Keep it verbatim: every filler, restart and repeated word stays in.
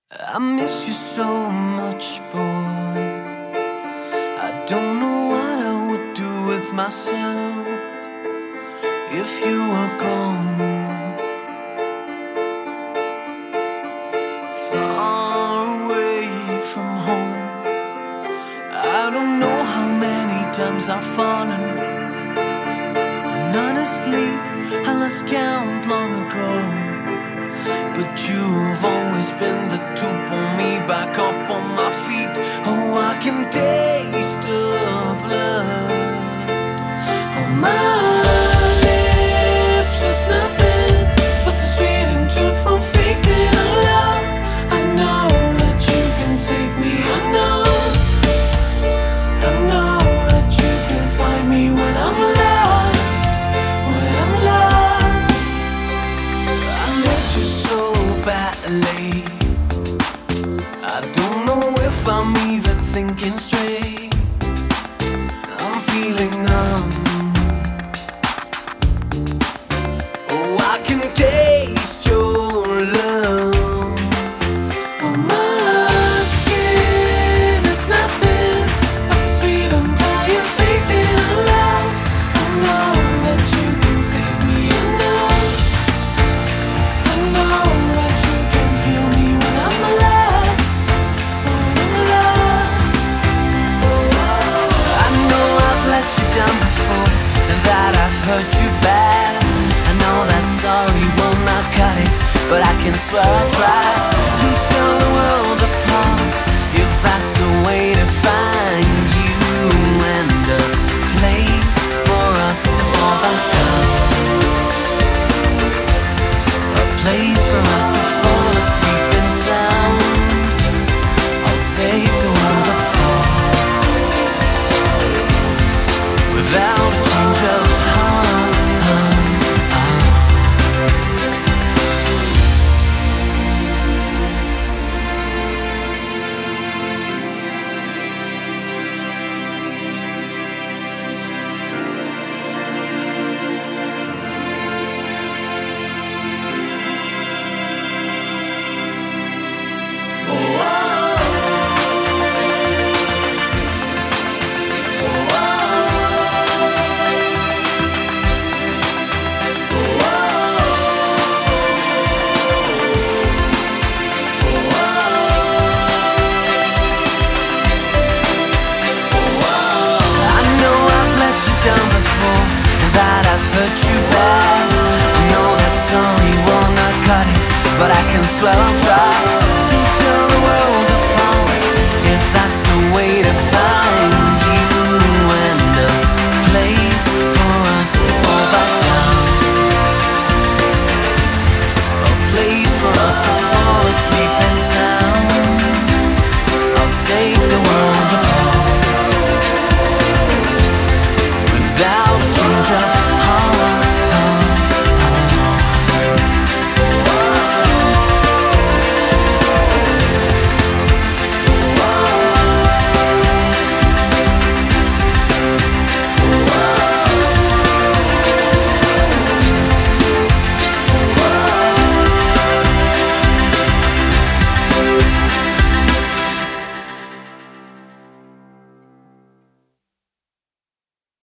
I miss you so much, boy. I don't know what I would do with myself if you were gone. Far away from home, I don't know how many times I've fallen, and honestly I lost count long ago. But you've always been the to pull me back up on my feet. Oh, I can taste the blood on my lips. It's nothing but the sweet and truthful faith in a love. I know that you can save me. I know, I know that you can find me when I'm lost, when I'm lost. I miss you so badly. I don't know if I'm even thinking straight. I'm feeling numb. Oh, I can taste your love on my skin. It's nothing but the sweet undying faith in a love. I know that you can save me. I know, I know that you can heal me when I'm lost, when I'm lost. Oh, I know I've let you down before, and that I've hurt you bad. I know that sorry will not cut it, but I can swear I tried to tear the world apart, if that's the way to find you and a place for us to fall back down, a place for us to fall asleep in sound. I'll take the world apart without a change of heart. Done before, and that I've hurt you bad. I know that sorry will not cut it, but I can swear I'll try